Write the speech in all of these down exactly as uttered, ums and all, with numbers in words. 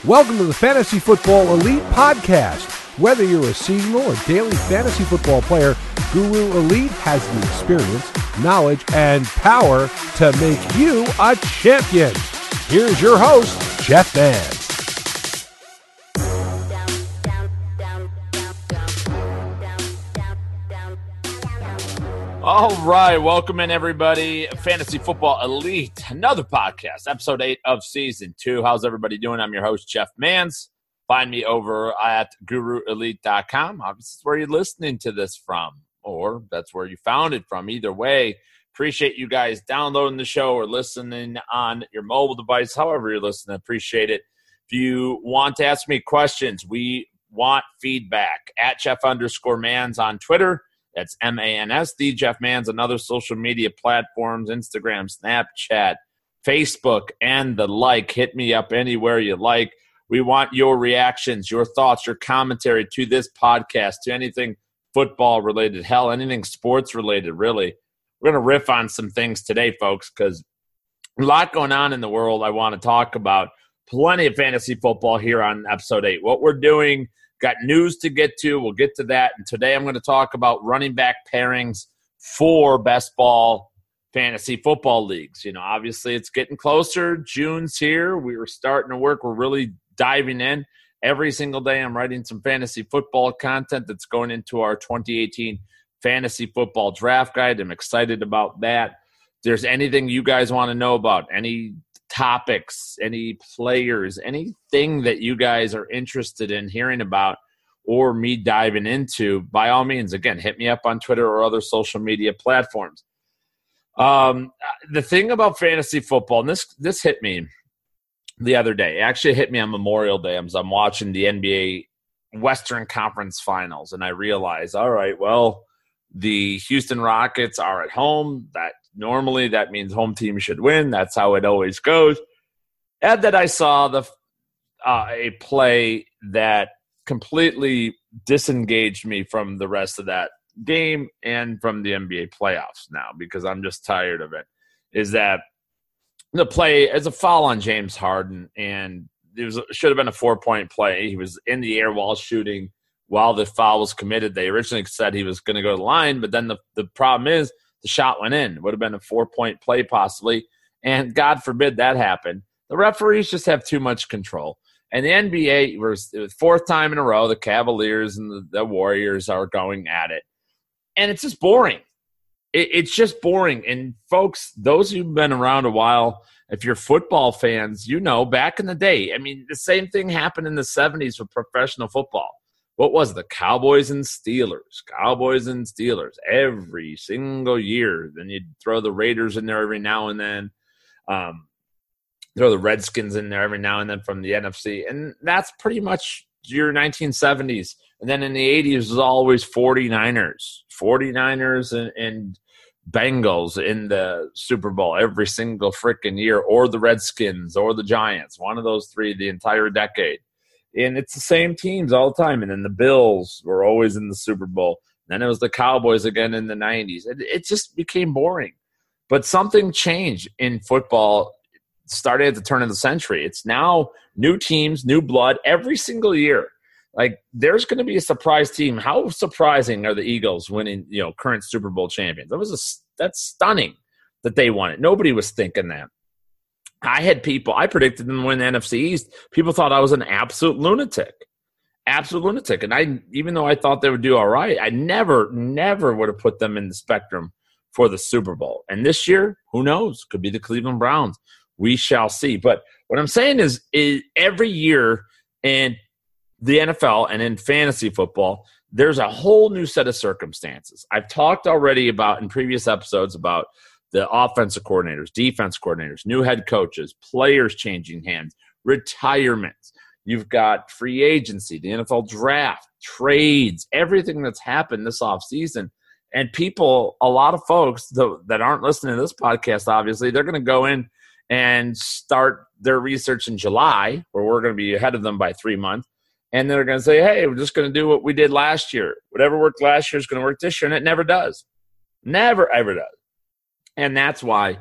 Welcome to the Fantasy Football Elite Podcast. Whether you're a seasonal or daily fantasy football player, Guru Elite has the experience, knowledge, and power to make you a champion. Here's your host, Jeff Mann. All right, welcome in everybody. Fantasy Football Elite, another podcast, episode eight of season two. How's everybody doing? I'm your host, Jeff Mans. Find me over at guru elite dot com. Obviously, where you're listening to this from, or that's where you found it from. Either way, appreciate you guys downloading the show or listening on your mobile device, however you're listening. Appreciate it. If you want to ask me questions, we want feedback at Jeff underscore Mans on Twitter. That's M A N S, the Jeff Mans, and other social media platforms, Instagram, Snapchat, Facebook, and the like. Hit me up anywhere you like. We want your reactions, your thoughts, your commentary to this podcast, to anything football-related, hell, anything sports-related, really. We're going to riff on some things today, folks, because a lot going on in the world I want to talk about. Plenty of fantasy football here on episode eight. What we're doing, got news to get to. We'll get to that. And today I'm going to talk about running back pairings for best ball fantasy football leagues. You know, obviously it's getting closer. June's here. We were starting to work. We're really diving in. Every single day I'm writing some fantasy football content that's going into our twenty eighteen fantasy football draft guide. I'm excited about that. If there's anything you guys want to know about, any topics, any players, anything that you guys are interested in hearing about or me diving into, by all means, again, hit me up on Twitter or other social media platforms. Um, the thing about fantasy football, and this this hit me the other day. It actually hit me on Memorial Day as I'm watching the N B A Western Conference Finals, and I realized, all right, well, the Houston Rockets are at home. That normally that means home team should win. That's how it always goes. And then I saw the uh, a play that completely disengaged me from the rest of that game and from the N B A playoffs now, because I'm just tired of it, is that the play is a foul on James Harden, and it was should have been a four-point play. He was in the air while shooting while the foul was committed. They originally said he was going to go to the line, but then the, the problem is the shot went in. It would have been a four-point play possibly, and God forbid that happened. The referees just have too much control. And the N B A, was the fourth time in a row, the Cavaliers and the, the Warriors are going at it. And it's just boring. It, it's just boring. And, folks, those who've been around a while, if you're football fans, you know, back in the day, I mean, the same thing happened in the seventies with professional football. What was it? The Cowboys and Steelers, Cowboys and Steelers every single year. Then you'd throw the Raiders in there every now and then. Um, throw the Redskins in there every now and then from the N F C. And that's pretty much your nineteen seventies. And then in the eighties, it was always 49ers. 49ers and, and Bengals in the Super Bowl every single freaking year, or the Redskins or the Giants, one of those three the entire decade. And it's the same teams all the time. And then the Bills were always in the Super Bowl. Then it was the Cowboys again in the nineties. It, it just became boring. But something changed in football started at the turn of the century. It's now new teams, new blood every single year. Like, there's going to be a surprise team. How surprising are the Eagles winning, you know, current Super Bowl champions? That was a, that's stunning that they won it. Nobody was thinking that. I had people, I predicted them to win the N F C East. People thought I was an absolute lunatic. Absolute lunatic. And I, even though I thought they would do all right, I never, never would have put them in the spectrum for the Super Bowl. And this year, who knows? Could be the Cleveland Browns. We shall see. But what I'm saying is, is every year in the N F L and in fantasy football, there's a whole new set of circumstances. I've talked already about in previous episodes about the offensive coordinators, defense coordinators, new head coaches, players changing hands, retirements. You've got free agency, the N F L draft, trades, everything that's happened this offseason. And people, a lot of folks that aren't listening to this podcast, obviously, they're going to go in and start their research in July, where we're going to be ahead of them by three months. And they're going to say, hey, we're just going to do what we did last year. Whatever worked last year is going to work this year, and it never does. Never, ever does. And that's why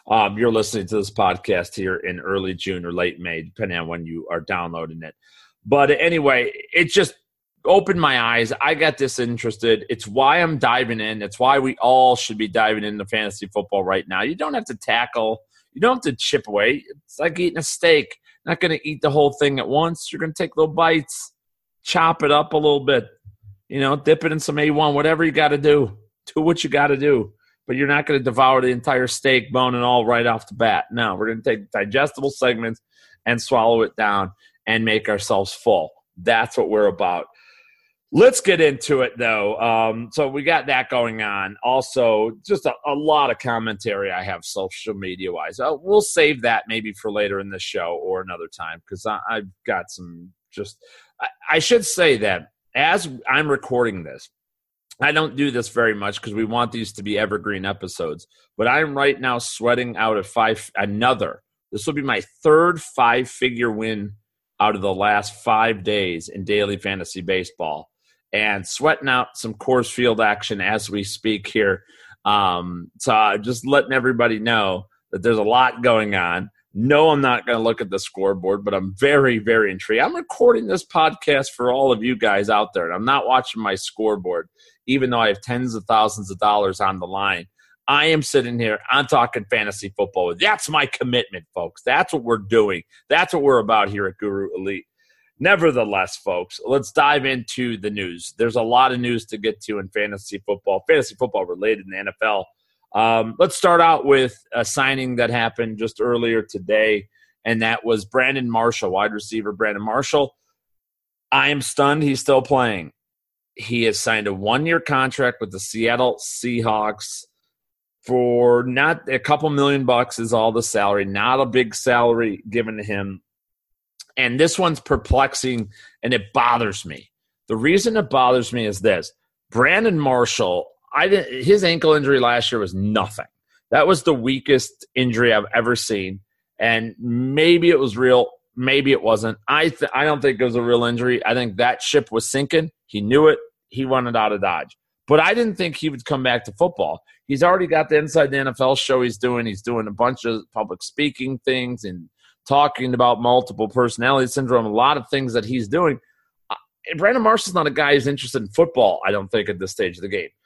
Um, you're listening to this podcast here in early June or late May, depending on when you are downloading it. But anyway, it just opened my eyes. I got disinterested. It's why I'm diving in. It's why we all should be diving into fantasy football right now. You don't have to tackle. You don't have to chip away. It's like eating a steak. Not going to eat the whole thing at once. You're going to take little bites, chop it up a little bit, you know, dip it in some A one, whatever you got to do. Do what you got to do. But you're not going to devour the entire steak, bone and all, right off the bat. No, we're going to take digestible segments and swallow it down and make ourselves full. That's what we're about. Let's get into it, though. Um, so we got that going on. Also, just a, a lot of commentary I have social media-wise. Uh, we'll save that maybe for later in the show or another time because I've got some just I, – I should say that as I'm recording this, I don't do this very much because we want these to be evergreen episodes, but I'm right now sweating out a five another. This will be my third five-figure win out of the last five days in daily fantasy baseball, and sweating out some Coors Field action as we speak here. Um, so I'm just letting everybody know that there's a lot going on. No, I'm not going to look at the scoreboard, but I'm very, very intrigued. I'm recording this podcast for all of you guys out there, and I'm not watching my scoreboard, even though I have tens of thousands of dollars on the line. I am sitting here. I'm talking fantasy football. That's my commitment, folks. That's what we're doing. That's what we're about here at Guru Elite. Nevertheless, folks, let's dive into the news. There's a lot of news to get to in fantasy football, fantasy football related in the N F L. Um, let's start out with a signing that happened just earlier today, and that was Brandon Marshall, wide receiver Brandon Marshall. I am stunned he's still playing. He has signed a one-year contract with the Seattle Seahawks for not a couple million bucks is all the salary, not a big salary given to him. And this one's perplexing, and it bothers me. The reason it bothers me is this. Brandon Marshall, I didn't, his ankle injury last year was nothing. That was the weakest injury I've ever seen. And maybe it was real, maybe it wasn't. I th- I don't think it was a real injury. I think that ship was sinking. He knew it. He wanted out of Dodge. But I didn't think he would come back to football. He's already got the Inside the N F L show he's doing. He's doing a bunch of public speaking things and talking about multiple personality syndrome, a lot of things that he's doing. Uh, Brandon Marshall's not a guy who's interested in football, I don't think, at this stage of the game.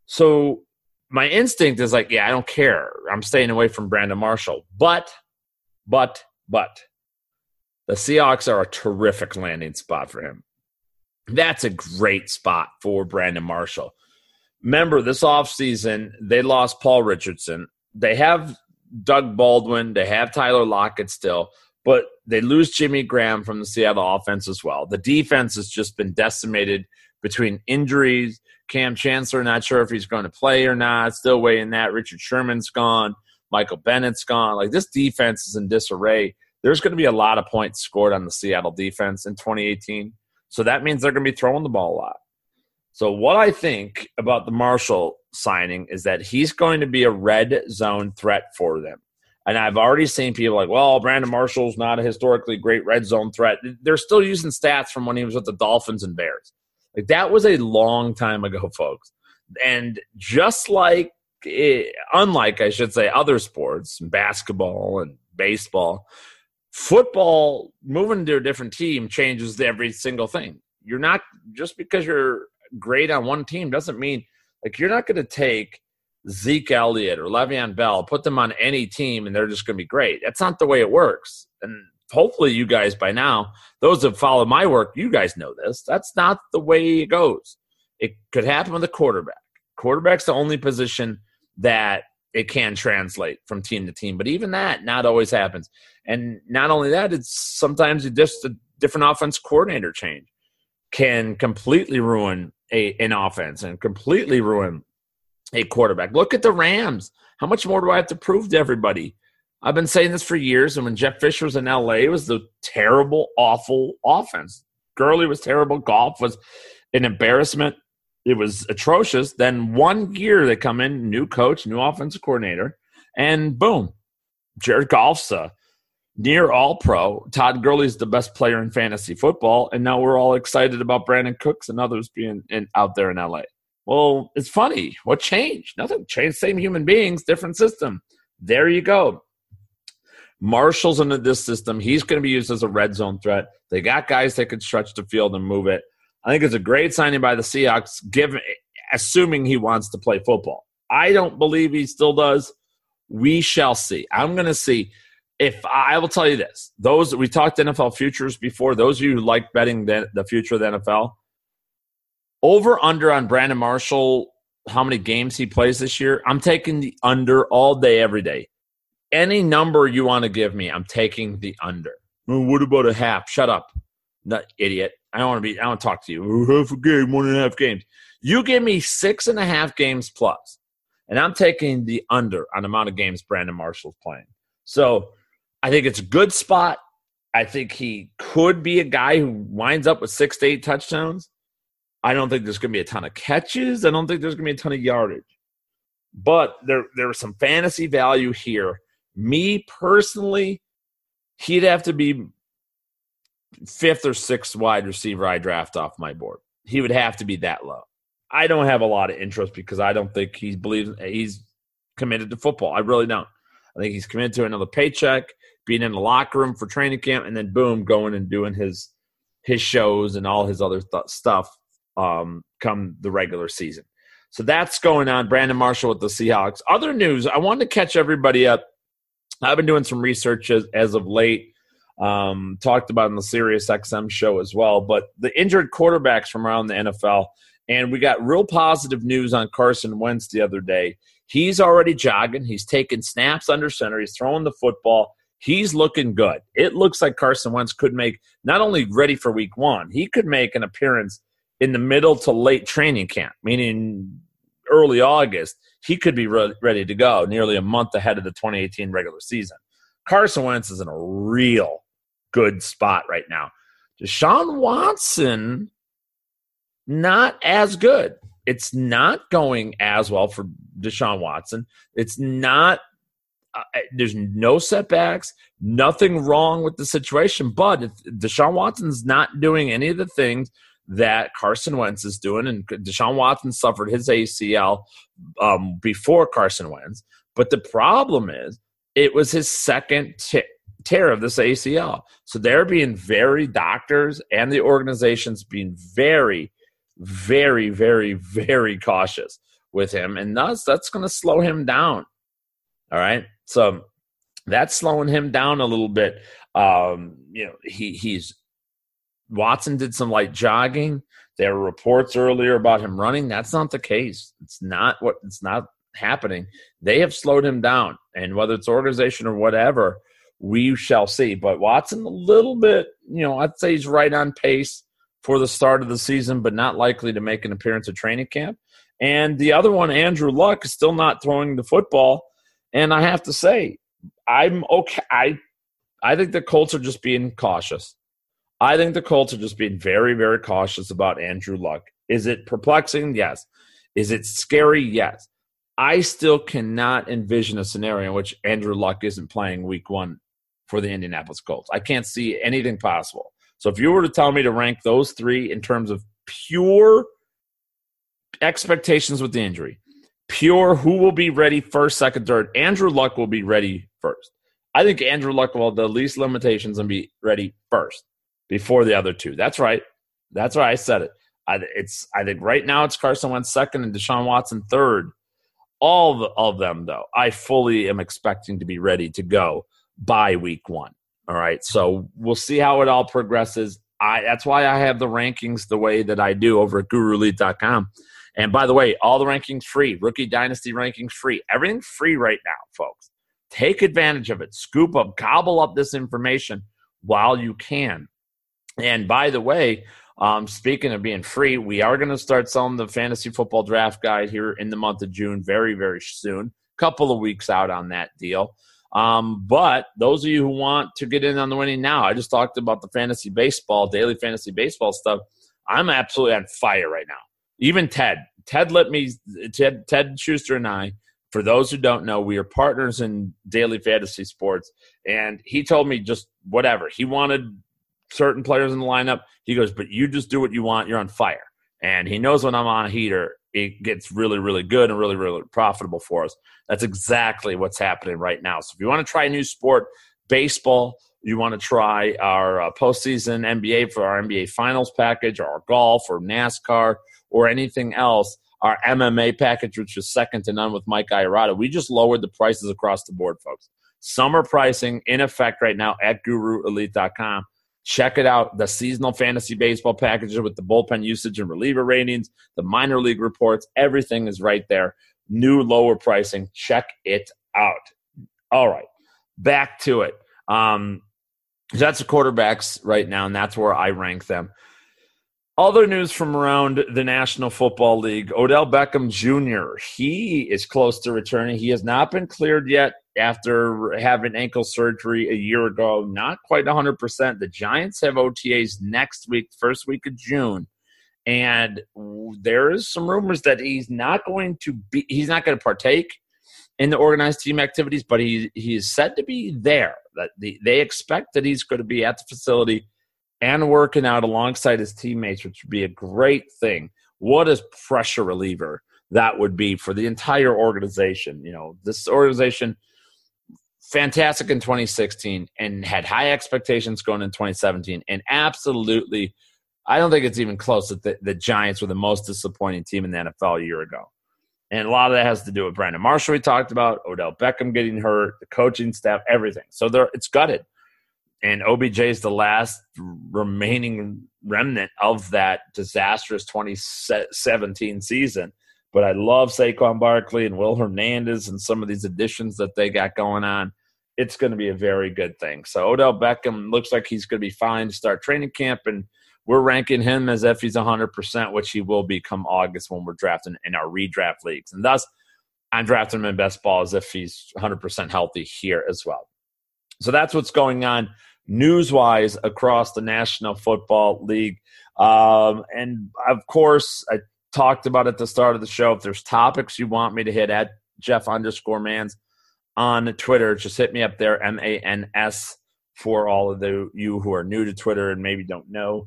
So my instinct is like, yeah, I don't care. I'm staying away from Brandon Marshall. But, but, but, the Seahawks are a terrific landing spot for him. That's a great spot for Brandon Marshall. Remember, this offseason, they lost Paul Richardson. They have Doug Baldwin. They have Tyler Lockett still. But they lose Jimmy Graham from the Seattle offense as well. The defense has just been decimated between injuries. Cam Chancellor, not sure if he's going to play or not. Still waiting that. Richard Sherman's gone. Michael Bennett's gone. Like, this defense is in disarray. There's going to be a lot of points scored on the Seattle defense in twenty eighteen. So that means they're going to be throwing the ball a lot. So what I think about the Marshall signing is that he's going to be a red zone threat for them. And I've already seen people like, well, Brandon Marshall's not a historically great red zone threat. They're still using stats from when he was with the Dolphins and Bears. Like, that was a long time ago, folks. And just like, it, unlike, I should say, other sports, basketball and baseball, football, moving to a different team changes every single thing. You're not, just because you're great on one team doesn't mean, like, you're not going to take Zeke Elliott or Le'Veon Bell, put them on any team, and they're just going to be great. That's not the way it works. And hopefully you guys by now, those that follow my work, you guys know this. That's not the way it goes. It could happen with a quarterback. Quarterback's the only position that it can translate from team to team. But even that not always happens. And not only that, it's sometimes just a different offense coordinator change can completely ruin a, an offense and completely ruin a quarterback. Look at the Rams. How much more do I have to prove to everybody? I've been saying this for years, and when Jeff Fisher was in L A, it was the terrible, awful offense. Gurley was terrible. Goff was an embarrassment. It was atrocious. Then one year they come in, new coach, new offensive coordinator, and boom, Jared Goff's a near all-pro. Todd Gurley's the best player in fantasy football, and now we're all excited about Brandon Cooks and others being in, out there in L A. Well, it's funny. What changed? Nothing changed. Same human beings, different system. there you go. Marshall's into this system. He's going to be used as a red zone threat. They got guys that can stretch the field and move it. I think it's a great signing by the Seahawks, given, assuming he wants to play football. I don't believe he still does. We shall see. I'm going to see. If I will tell you this, those we talked N F L futures before, those of you who like betting the, the future of the N F L, over under on Brandon Marshall, how many games he plays this year, I'm taking the under all day, every day. Any number you want to give me, I'm taking the under. Well, what about a half? Shut up. Not idiot. I don't want to be, I don't want to talk to you. Half a game, one and a half games. You give me six and a half games plus, and I'm taking the under on the amount of games Brandon Marshall's playing. So I think it's a good spot. I think he could be a guy who winds up with six to eight touchdowns. I don't think there's going to be a ton of catches. I don't think there's going to be a ton of yardage. But there, there is some fantasy value here. Me personally, he'd have to be fifth or sixth wide receiver I draft off my board. He would have to be that low. I don't have a lot of interest because I don't think he believes he's committed to football. I really don't. I think he's committed to another paycheck, being in the locker room for training camp, and then boom, going and doing his his shows and all his other th- stuff um, come the regular season. So that's going on. Brandon Marshall with the Seahawks. Other news, I wanted to catch everybody up. I've been doing some research as, as of late, um, talked about on the Sirius X M show as well, but the injured quarterbacks from around the N F L, and we got real positive news on Carson Wentz the other day. He's already jogging. He's taking snaps under center. He's throwing the football. He's looking good. It looks like Carson Wentz could make not only ready for week one, he could make an appearance in the middle to late training camp, meaning early August. He could be re- ready to go nearly a month ahead of the twenty eighteen regular season. Carson Wentz is in a real good spot right now. Deshaun Watson, not as good. It's not going as well for Deshaun Watson. It's not uh, – there's no setbacks, nothing wrong with the situation. But if Deshaun Watson's not doing any of the things that Carson Wentz is doing, and Deshaun Watson suffered his A C L um, before Carson Wentz. But the problem is it was his second t- tear of this A C L. So they're being very – doctors and the organizations being very – very, very, very cautious with him. And thus, that's going to slow him down. All right? So that's slowing him down a little bit. Um, you know, he he's – Watson did some light jogging. There were reports earlier about him running. That's not the case. It's not what – it's not happening. They have slowed him down. And whether it's organization or whatever, we shall see. But Watson a little bit, you know, I'd say he's right on pace for the start of the season, but not likely to make an appearance at training camp. And the other one, Andrew Luck, is still not throwing the football. And I have to say, I'm okay. I, I think the Colts are just being cautious. I think the Colts are just being very, very cautious about Andrew Luck. Is it perplexing? Yes. Is it scary? Yes. I still cannot envision a scenario in which Andrew Luck isn't playing week one for the Indianapolis Colts. I can't see anything possible. So if you were to tell me to rank those three in terms of pure expectations with the injury, pure who will be ready first, second, third, Andrew Luck will be ready first. I think Andrew Luck will have the least limitations and be ready first before the other two. That's right. That's why I said it. I, it's, I think right now it's Carson Wentz second and Deshaun Watson third. All the, of them, though, I fully am expecting to be ready to go by week one. All right, so we'll see how it all progresses. I That's why I have the rankings the way that I do over at guru elite dot com. And by the way, all the rankings free. Rookie Dynasty rankings free. Everything's free right now, folks. Take advantage of it. Scoop up, gobble up this information while you can. And by the way, um, speaking of being free, we are going to start selling the Fantasy Football Draft Guide here in the month of June very, very soon. Couple of weeks out on that deal. Um, but those of you who want to get in on the winning now, I just talked about the fantasy baseball, daily fantasy baseball stuff. I'm absolutely on fire right now. Even Ted, Ted let me, Ted, Ted Schuster and I, for those who don't know, we are partners in daily fantasy sports. And he told me just whatever. He wanted certain players in the lineup. He goes, but you just do what you want. You're on fire. And he knows when I'm on a heater. it gets really, really good and really, really profitable for us. That's exactly what's happening right now. So if you want to try a new sport, baseball, you want to try our uh, postseason N B A for our N B A Finals package, or our golf or NASCAR or anything else, our M M A package, which is second to none with Mike Iarata, we just lowered the prices across the board, folks. Summer pricing in effect right now at guru elite dot com. Check it out. The seasonal fantasy baseball packages with the bullpen usage and reliever ratings, the minor league reports, everything is right there. New lower pricing. Check it out. All right, back to it. Um, that's the quarterbacks right now, and that's where I rank them. Other news from around the National Football League, Odell Beckham Junior He is close to returning. He has not been cleared yet after having ankle surgery a year ago. Not quite one hundred percent. The Giants have O T As next week, first week of June. And there is some rumors that he's not going to be, he's not going to partake in the organized team activities, but he, he is said to be there. That the, they expect that he's going to be at the facility and working out alongside his teammates, which would be a great thing. What a pressure reliever that would be for the entire organization. You know, this organization, fantastic in twenty sixteen and had high expectations going in twenty seventeen. And absolutely, I don't think it's even close that the, the Giants were the most disappointing team in the N F L a year ago. And a lot of that has to do with Brandon Marshall we talked about, Odell Beckham getting hurt, the coaching staff, everything. So there, it's gutted. And O B J is the last remaining remnant of that disastrous twenty seventeen season. But I love Saquon Barkley and Will Hernandez and some of these additions that they got going on. It's going to be a very good thing. So Odell Beckham looks like he's going to be fine to start training camp, and we're ranking him as if he's one hundred percent, which he will be come August when we're drafting in our redraft leagues. And thus, I'm drafting him in best ball as if he's one hundred percent healthy here as well. So that's what's going on news-wise across the National Football League. Um, and, of course, I talked about at the start of the show, if there's topics you want me to hit at Jeff underscore Mans on Twitter, just hit me up there, M A N S, for all of the you who are new to Twitter and maybe don't know.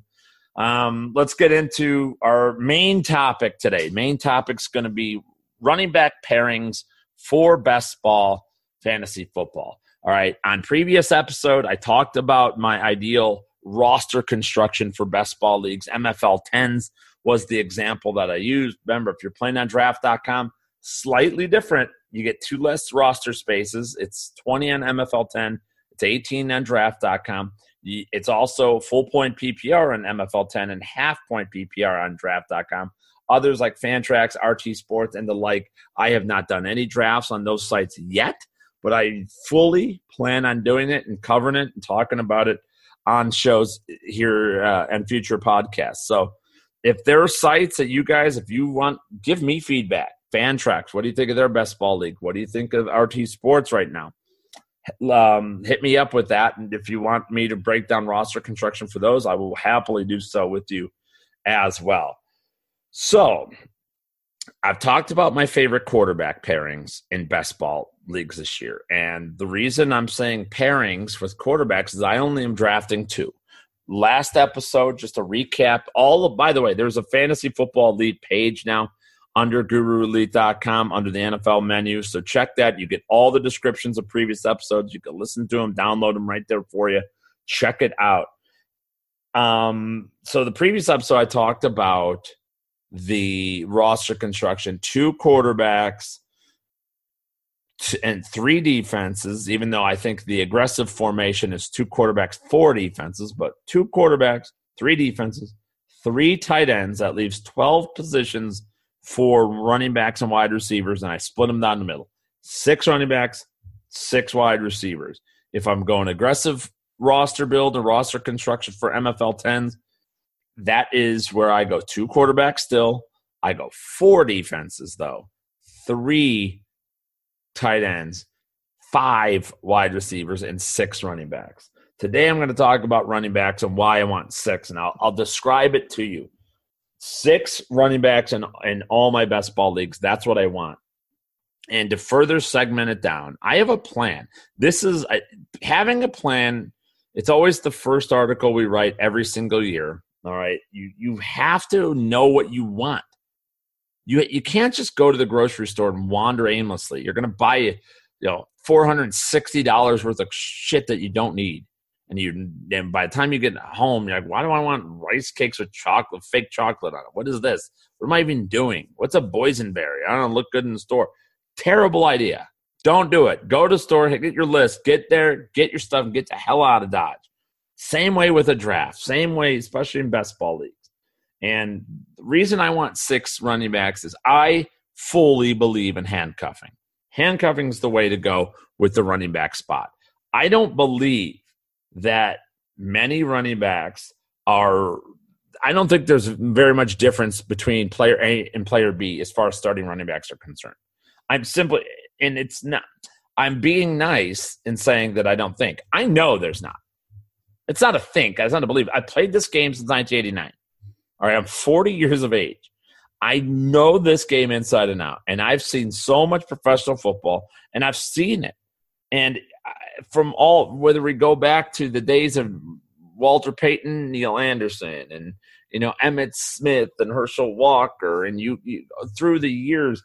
Um, let's get into our main topic today. Main topic's going to be running back pairings for best ball fantasy football. All right. On previous episode, I talked about my ideal roster construction for best ball leagues. M F L tens was the example that I used. Remember, if you're playing on draft dot com, slightly different. You get two less roster spaces. It's twenty on M F L ten. It's eighteen on draft dot com. It's also full point P P R on M F L ten and half point P P R on draft dot com. Others like Fantrax, R T Sports, and the like, I have not done any drafts on those sites yet, but I fully plan on doing it and covering it and talking about it on shows here uh, and future podcasts. So if there are sites that you guys, if you want, give me feedback. Fantrax, what do you think of their best ball league? What do you think of R T Sports right now? Um, hit me up with that. And if you want me to break down roster construction for those, I will happily do so with you as well. So I've talked about my favorite quarterback pairings in best ball leagues this year. And the reason I'm saying pairings with quarterbacks is I only am drafting two. Last episode, just a recap, all of, by the way, there's a fantasy football elite page now under guru elite dot com under the N F L menu. So check that. You get all the descriptions of previous episodes. You can listen to them, download them right there for you. Check it out. Um, so the previous episode, I talked about the roster construction, two quarterbacks and three defenses, even though I think the aggressive formation is two quarterbacks, four defenses, but two quarterbacks, three defenses, three tight ends. That leaves twelve positions for running backs and wide receivers, and I split them down the middle. Six running backs, six wide receivers. If I'm going aggressive roster build or roster construction for M F L tens, that is where I go two quarterbacks still. I go four defenses, though. Three tight ends, five wide receivers, and six running backs. Today I'm going to talk about running backs and why I want six, and I'll, I'll describe it to you. Six running backs in, in all my best ball leagues. That's what I want. And to further segment it down, I have a plan. This is a, having a plan. It's always the first article we write every single year. All right. You, you have to know what you want. You you can't just go to the grocery store and wander aimlessly. You're going to buy, you know, four hundred sixty dollars worth of shit that you don't need. And you and by the time you get home, you're like, why do I want rice cakes with chocolate, fake chocolate on it? What is this? What am I even doing? What's a boysenberry? I don't know, look good in the store. Terrible idea. Don't do it. Go to the store, get your list, get there, get your stuff, and get the hell out of Dodge. Same way with a draft. Same way, especially in best ball leagues. And the reason I want six running backs is I fully believe in handcuffing. Handcuffing is the way to go with the running back spot. I don't believe that many running backs are – I don't think there's very much difference between player A and player B as far as starting running backs are concerned. I'm simply – and it's not – I'm being nice in saying that I don't think. I know there's not. It's not a think. It's not a believe. I played this game since nineteen eighty-nine. All right, I'm forty years of age. I know this game inside and out, and I've seen so much professional football, and I've seen it. And from all, whether we go back to the days of Walter Payton, Neil Anderson, and you know Emmitt Smith and Herschel Walker, and you, you through the years,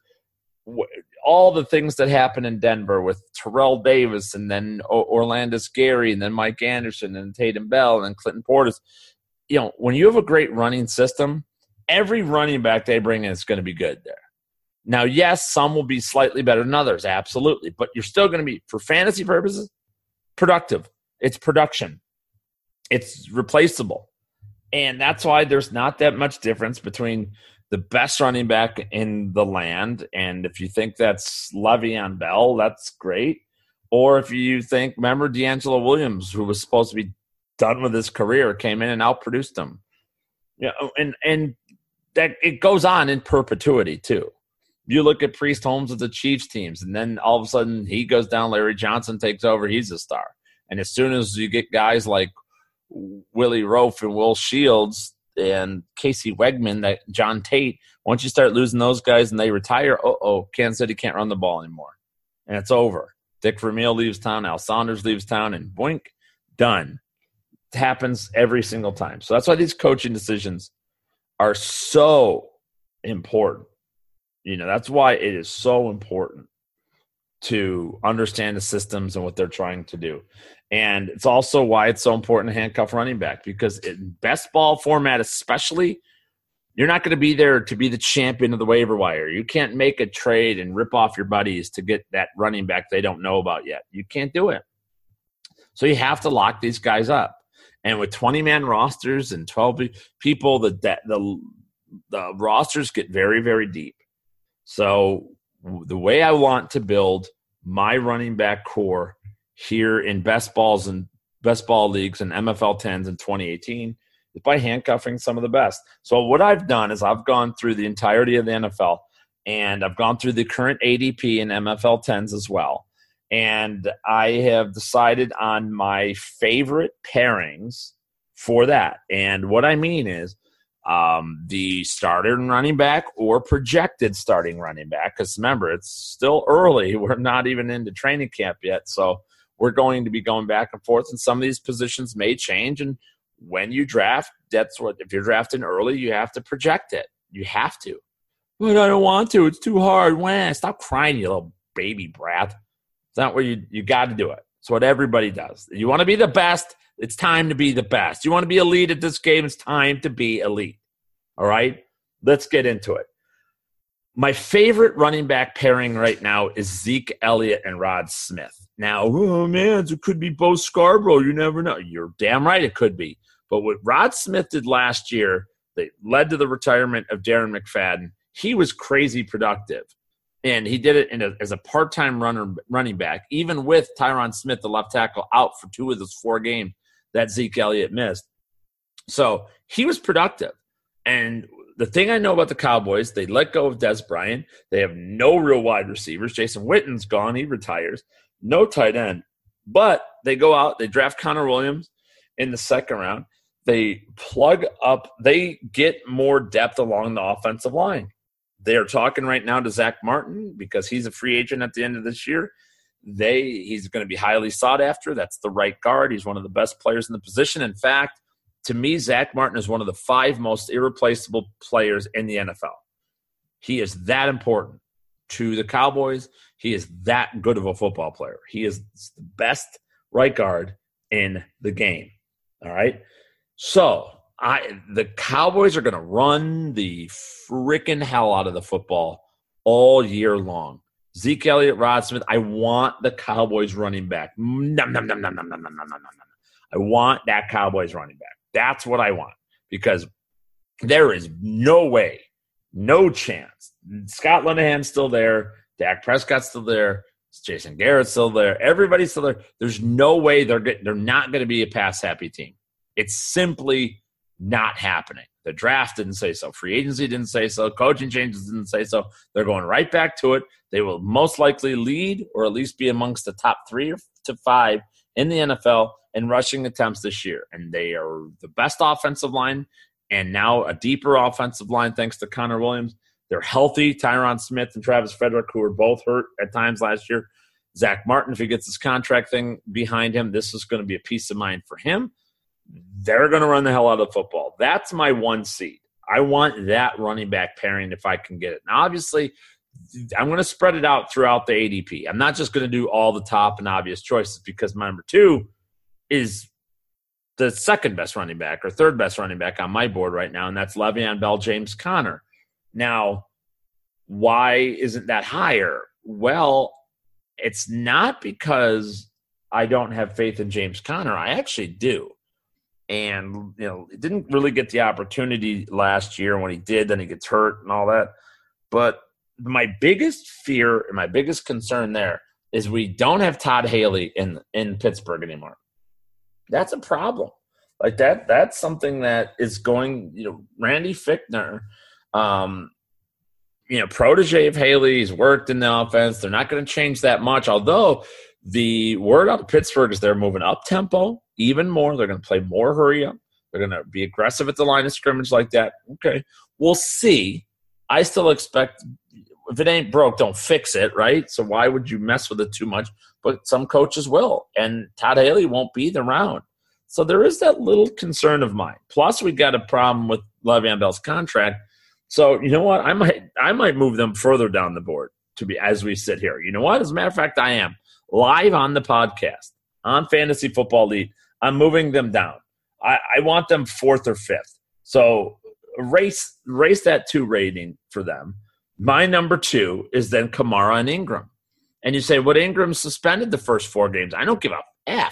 all the things that happened in Denver with Terrell Davis, and then Orlando Scary, and then Mike Anderson, and Tatum Bell, and Clinton Portis. You know, when you have a great running system, every running back they bring in is going to be good there. Now, yes, some will be slightly better than others, absolutely. But you're still going to be, for fantasy purposes, productive. It's production. It's replaceable. And that's why there's not that much difference between the best running back in the land. And if you think that's Le'Veon Bell, that's great. Or if you think, remember D'Angelo Williams, who was supposed to be done with his career, came in and outproduced him. You know, and and that it goes on in perpetuity too. You look at Priest Holmes with the Chiefs teams, and then all of a sudden he goes down, Larry Johnson takes over, he's a star. And as soon as you get guys like Willie Rofe and Will Shields and Casey Wegman, that John Tate, once you start losing those guys and they retire, uh-oh, Kansas City can't run the ball anymore. And it's over. Dick Vermeil leaves town, Al Saunders leaves town, and boink, done. It happens every single time. So that's why these coaching decisions are so important. You know, that's why it is so important to understand the systems and what they're trying to do. And it's also why it's so important to handcuff running back, because in best ball format especially, you're not going to be there to be the champion of the waiver wire. You can't make a trade and rip off your buddies to get that running back they don't know about yet. You can't do it. So you have to lock these guys up. And with twenty-man rosters and twelve people, the, the the rosters get very, very deep. So the way I want to build my running back core here in best balls and best ball leagues and M F L tens in twenty eighteen is by handcuffing some of the best. So what I've done is I've gone through the entirety of the N F L, and I've gone through the current A D P and M F L tens as well. And I have decided on my favorite pairings for that. And what I mean is um, the starter and running back or projected starting running back. Because remember, it's still early. We're not even into training camp yet. So we're going to be going back and forth. And some of these positions may change. And when you draft, that's what, if you're drafting early, you have to project it. You have to. But I don't want to. It's too hard. Wah, stop crying, you little baby brat. It's not where you you got to do it. It's what everybody does. You want to be the best, it's time to be the best. You want to be elite at this game, it's time to be elite. All right? Let's get into it. My favorite running back pairing right now is Zeke Elliott and Rod Smith. Now, oh man, it could be Bo Scarborough. You never know. You're damn right it could be. But what Rod Smith did last year, that led to the retirement of Darren McFadden, he was crazy productive. And he did it in a, as a part-time runner, running back, even with Tyron Smith, the left tackle, out for two of those four games that Zeke Elliott missed. So he was productive. And the thing I know about the Cowboys, they let go of Dez Bryant. They have no real wide receivers. Jason Witten's gone. He retires. No tight end. But they go out. They draft Connor Williams in the second round. They plug up. They get more depth along the offensive line. They are talking right now to Zach Martin because he's a free agent at the end of this year. They He's going to be highly sought after. That's the right guard. He's one of the best players in the position. In fact, to me, Zach Martin is one of the five most irreplaceable players in the N F L. He is that important to the Cowboys. He is that good of a football player. He is the best right guard in the game. All right? So I the Cowboys are going to run the freaking hell out of the football all year long. Zeke Elliott, Rod Smith, I want the Cowboys running back. Nom, nom, nom, nom, nom, nom, nom, nom, nom, nom. I want that Cowboys running back. That's what I want because there is no way, no chance. Scott Linehan's still there. Dak Prescott's still there. Jason Garrett's still there. Everybody's still there. There's no way they're get, they're not going to be a pass-happy team. It's simply not happening. The draft didn't say so. Free agency didn't say so. Coaching changes didn't say so. They're going right back to it. They will most likely lead or at least be amongst the top three to five in the N F L in rushing attempts this year. And they are the best offensive line and now a deeper offensive line thanks to Connor Williams. They're healthy. Tyron Smith and Travis Frederick, who were both hurt at times last year. Zach Martin, if he gets his contract thing behind him, this is going to be a peace of mind for him. They're going to run the hell out of football. That's my one seed. I want that running back pairing if I can get it. Now, obviously, I'm going to spread it out throughout the A D P. I'm not just going to do all the top and obvious choices because my number two is the second best running back or third best running back on my board right now, and that's Le'Veon Bell, James Conner. Now, why isn't that higher? Well, it's not because I don't have faith in James Conner. I actually do. And, you know, he didn't really get the opportunity last year. When he did, then he gets hurt and all that. But my biggest fear and my biggest concern there is we don't have Todd Haley in in Pittsburgh anymore. That's a problem. Like that, that's something that is going, you know, Randy Fichtner, um, you know, protege of Haley's worked in the offense. They're not going to change that much, although the word out of Pittsburgh is they're moving up tempo even more. They're going to play more hurry up. They're going to be aggressive at the line of scrimmage like that. Okay, we'll see. I still expect if it ain't broke, don't fix it, right? So why would you mess with it too much? But some coaches will, and Todd Haley won't be around. So there is that little concern of mine. Plus, we got a problem with Le'Veon Bell's contract. So you know what? I might I might move them further down the board to be as we sit here. You know what? As a matter of fact, I am live on the podcast on Fantasy Football Elite. I'm moving them down. I, I want them fourth or fifth. So race race that two rating for them. My number two is then Kamara and Ingram. And you say, what, Ingram suspended the first four games? I don't give a F.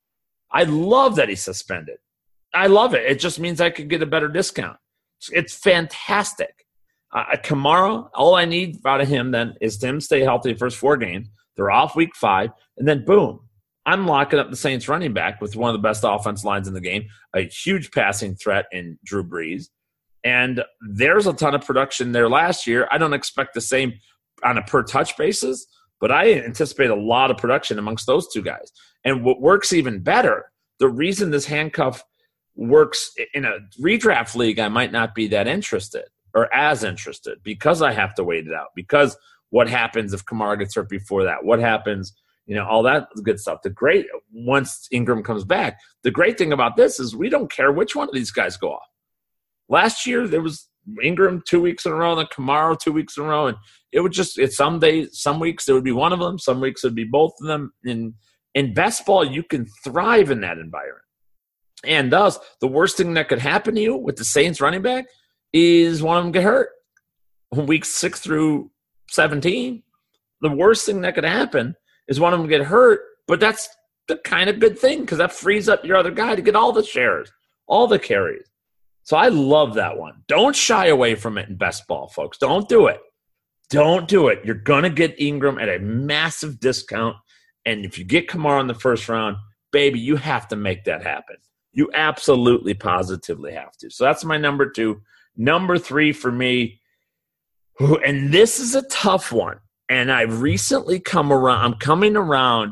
I love that he's suspended. I love it. It just means I could get a better discount. It's fantastic. Uh, Kamara, all I need out of him then is him stay healthy the first four games. They're off week five, and then boom, I'm locking up the Saints running back with one of the best offense lines in the game, a huge passing threat in Drew Brees. And there's a ton of production there last year. I don't expect the same on a per-touch basis, but I anticipate a lot of production amongst those two guys. And what works even better, the reason this handcuff works in a redraft league, I might not be that interested or as interested because I have to wait it out. Because what happens if Kamara gets hurt before that? What happens, you know, all that good stuff. The great, once Ingram comes back, the great thing about this is we don't care which one of these guys go off. Last year, there was Ingram two weeks in a row, and then Kamara two weeks in a row, and it would just, it's some days, some weeks it would be one of them, some weeks it would be both of them. In, in best ball, you can thrive in that environment. And thus, the worst thing that could happen to you with the Saints running back is one of them get hurt. Weeks six through seventeen, the worst thing that could happen is one of them get hurt, but that's the kind of good thing because that frees up your other guy to get all the shares, all the carries. So I love that one. Don't shy away from it in best ball, folks. Don't do it. Don't do it. You're going to get Ingram at a massive discount, and if you get Kamara in the first round, baby, you have to make that happen. You absolutely, positively have to. So that's my number two. Number three for me, and this is a tough one, and I've recently come around. I'm coming around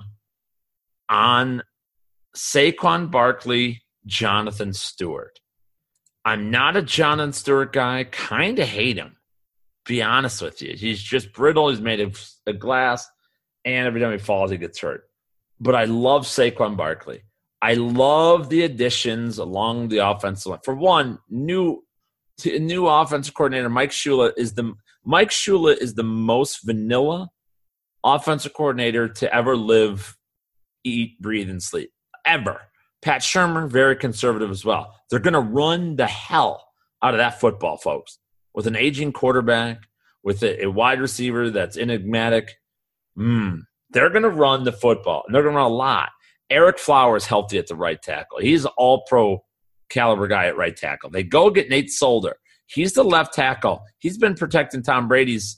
on Saquon Barkley, Jonathan Stewart. I'm not a Jonathan Stewart guy. Kind of hate him, be honest with you. He's just brittle. He's made of, of glass, and every time he falls, he gets hurt. But I love Saquon Barkley. I love the additions along the offensive line. For one, new new offensive coordinator Mike Shula is the Mike Shula is the most vanilla offensive coordinator to ever live, eat, breathe, and sleep. Ever. Pat Shurmur, very conservative as well. They're going to run the hell out of that football, folks. With an aging quarterback, with a, a wide receiver that's enigmatic, mm, they're going to run the football, and they're going to run a lot. Eric Flowers healthy at the right tackle. He's an all-pro caliber guy at right tackle. They go get Nate Solder. He's the left tackle. He's been protecting Tom Brady's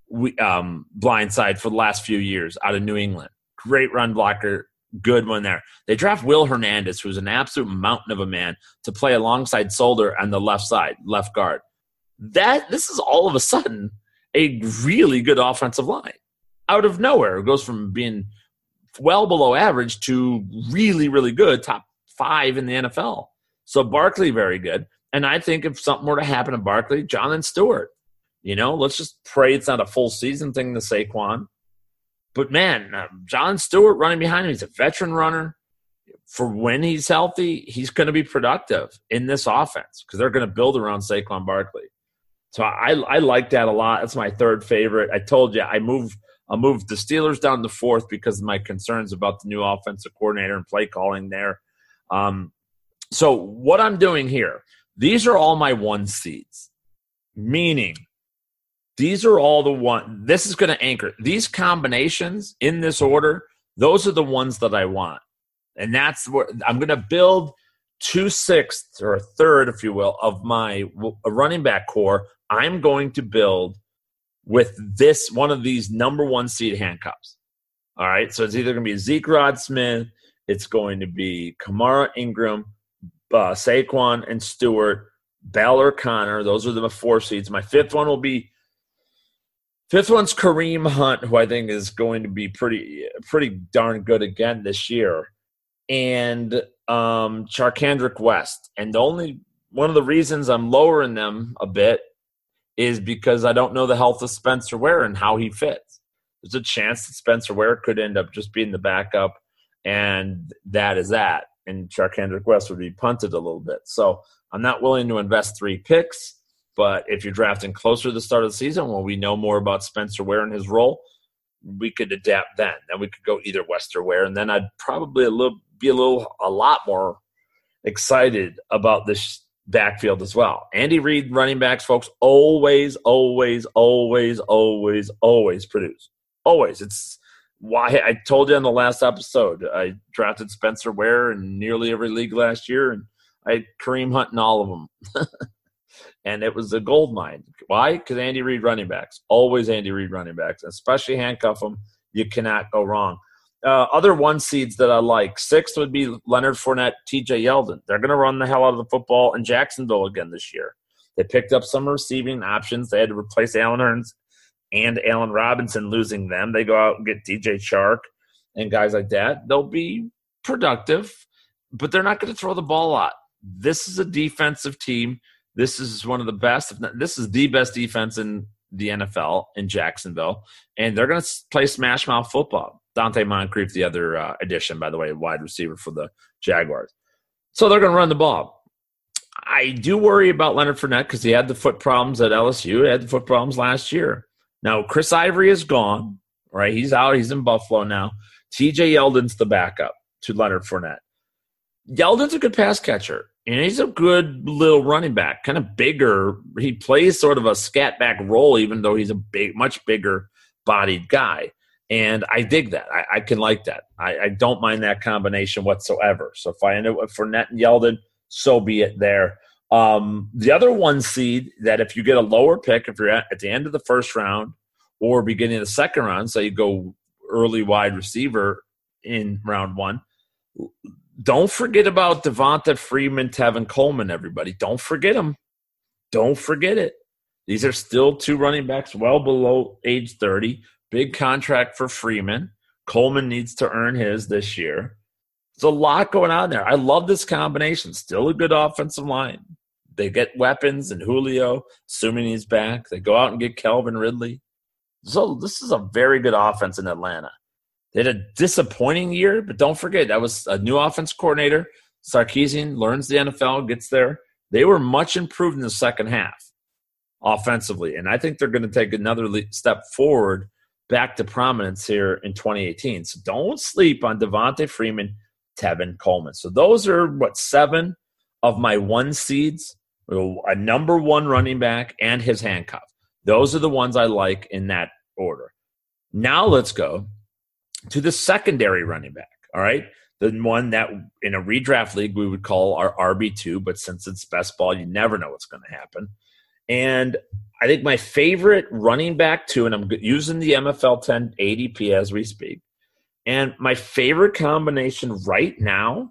um, blind side for the last few years out of New England. Great run blocker, good one there. They draft Will Hernandez, who's an absolute mountain of a man, to play alongside Solder on the left side, left guard. That this is all of a sudden a really good offensive line. Out of nowhere, it goes from being well below average to really, really good, top five in the N F L. So Barkley, very good. And I think if something were to happen to Barkley, Jonathan Stewart, you know, let's just pray it's not a full season thing to Saquon. But, man, uh, Jonathan Stewart running behind him, he's a veteran runner. For when he's healthy, he's going to be productive in this offense because they're going to build around Saquon Barkley. So I, I like that a lot. That's my third favorite. I told you I moved I'll move the Steelers down to fourth because of my concerns about the new offensive coordinator and play calling there. Um, so what I'm doing here, these are all my one seeds, meaning these are all the one. This is going to anchor. These combinations in this order, those are the ones that I want. And that's what I'm going to build two-sixths or a third, if you will, of my running back core. I'm going to build with this one of these number one seed handcuffs. All right, so it's either going to be Zeke Rod Smith, it's going to be Kamara Ingram, uh, Saquon and Stewart, Bell or Connor. Those are the four seeds. My fifth one will be fifth one's Kareem Hunt, who I think is going to be pretty pretty darn good again this year, and um, Charkandrick West. And the only one of the reasons I'm lowering them a bit is because I don't know the health of Spencer Ware and how he fits. There's a chance that Spencer Ware could end up just being the backup, and that is that. And Charkandrick West would be punted a little bit. So I'm not willing to invest three picks, but if you're drafting closer to the start of the season when we know more about Spencer Ware and his role, we could adapt then. Then we could go either West or Ware, and then I'd probably a little be a little a lot more excited about this backfield as well. Andy Reid running backs, folks, always, always, always, always, always produce. Always. It's why I told you in the last episode, I drafted Spencer Ware in nearly every league last year, and I had Kareem Hunt in all of them. And it was a gold mine. Why? Because Andy Reid running backs. Always Andy Reid running backs. Especially handcuff them. You cannot go wrong. Uh, other one seeds that I like. Sixth would be Leonard Fournette, T J Yeldon. They're going to run the hell out of the football in Jacksonville again this year. They picked up some receiving options. They had to replace Allen Hurns and Allen Robinson, losing them. They go out and get D J Chark and guys like that. They'll be productive, but they're not going to throw the ball a lot. This is a defensive team. This is one of the best. If not, this is the best defense in the N F L in Jacksonville, and they're going to play smash mouth football. Dante Moncrief, the other uh, addition, by the way, wide receiver for the Jaguars. So they're going to run the ball. I do worry about Leonard Fournette because he had the foot problems at L S U. He had the foot problems last year. Now, Chris Ivory is gone, right? He's out. He's in Buffalo now. T J Yeldon's the backup to Leonard Fournette. Yeldon's a good pass catcher, and he's a good little running back, kind of bigger. He plays sort of a scat back role, even though he's a big, much bigger bodied guy. And I dig that. I, I can like that. I, I don't mind that combination whatsoever. So if I end up with Fournette and Yeldon, so be it there. Um, the other one seed that if you get a lower pick, if you're at, at the end of the first round or beginning of the second round, so you go early wide receiver in round one, don't forget about Devonta Freeman, Tevin Coleman, everybody. Don't forget them. Don't forget it. These are still two running backs well below age thirty. Big contract for Freeman. Coleman needs to earn his this year. There's a lot going on there. I love this combination. Still a good offensive line. They get weapons and Julio, assuming he's back. They go out and get Calvin Ridley. So this is a very good offense in Atlanta. They had a disappointing year, but don't forget, that was a new offense coordinator. Sarkisian learns the N F L, gets there. They were much improved in the second half. offensively. And I think they're going to take another le- step forward back to prominence here in twenty eighteen. So don't sleep on Devonta Freeman, Tevin Coleman. So those are, what, seven of my one seeds, a number one running back and his handcuff. Those are the ones I like in that order. Now let's go to the secondary running back, all right? The one that in a redraft league we would call our R B two, but since it's best ball, you never know what's going to happen. And I think my favorite running back too, and I'm using the M F L ten A D P as we speak, and my favorite combination right now